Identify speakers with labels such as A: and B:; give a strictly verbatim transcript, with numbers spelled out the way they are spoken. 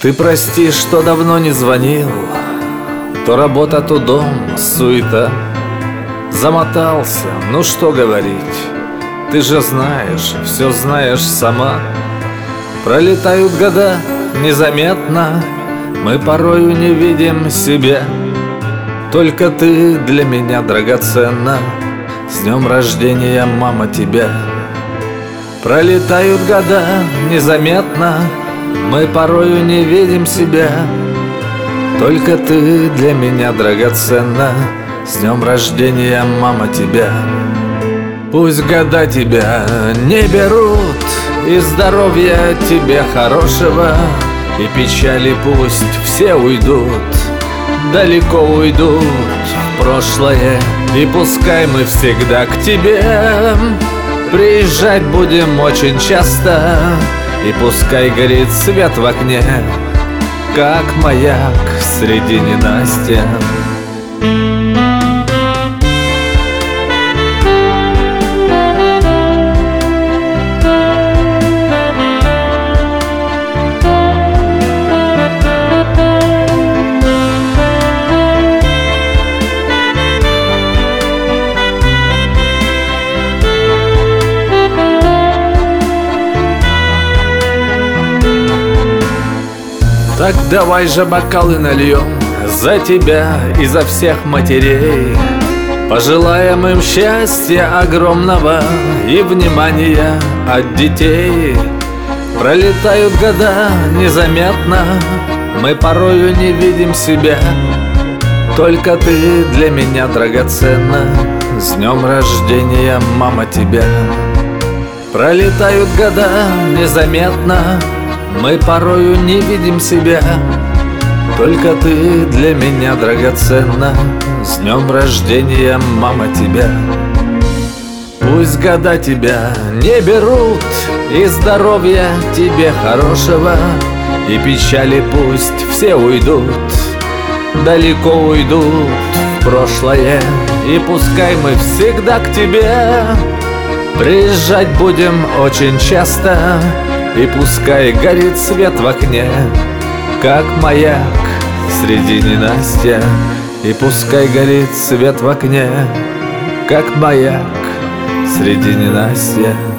A: Ты прости, что давно не звонил. То работа, то дом, суета. Замотался, ну что говорить. Ты же знаешь, все знаешь сама. Пролетают года незаметно, мы порою не видим себя. Только ты для меня драгоценна. С днем рождения, мама, тебя. Пролетают года незаметно, мы порою не видим себя. Только ты для меня драгоценна. С днем рождения, мама, тебя. Пусть года тебя не берут, и здоровья тебе хорошего, и печали пусть все уйдут, далеко уйдут в прошлое. И пускай мы всегда к тебе приезжать будем очень часто, и пускай горит свет в окне, как маяк среди ненастья. Так давай же бокалы нальем за тебя и за всех матерей. Пожелаем им счастья огромного и внимания от детей. Пролетают года незаметно, мы порою не видим себя. Только ты для меня драгоценна. С днем рождения, мама, тебя. Пролетают года незаметно, мы порою не видим себя. Только ты для меня драгоценна. С днем рождения, мама, тебя. Пусть года тебя не берут, и здоровья тебе хорошего, и печали пусть все уйдут, далеко уйдут в прошлое. И пускай мы всегда к тебе приезжать будем очень часто, и пускай горит свет в окне, как маяк среди ненастья. И пускай горит свет в окне, как маяк среди ненастья.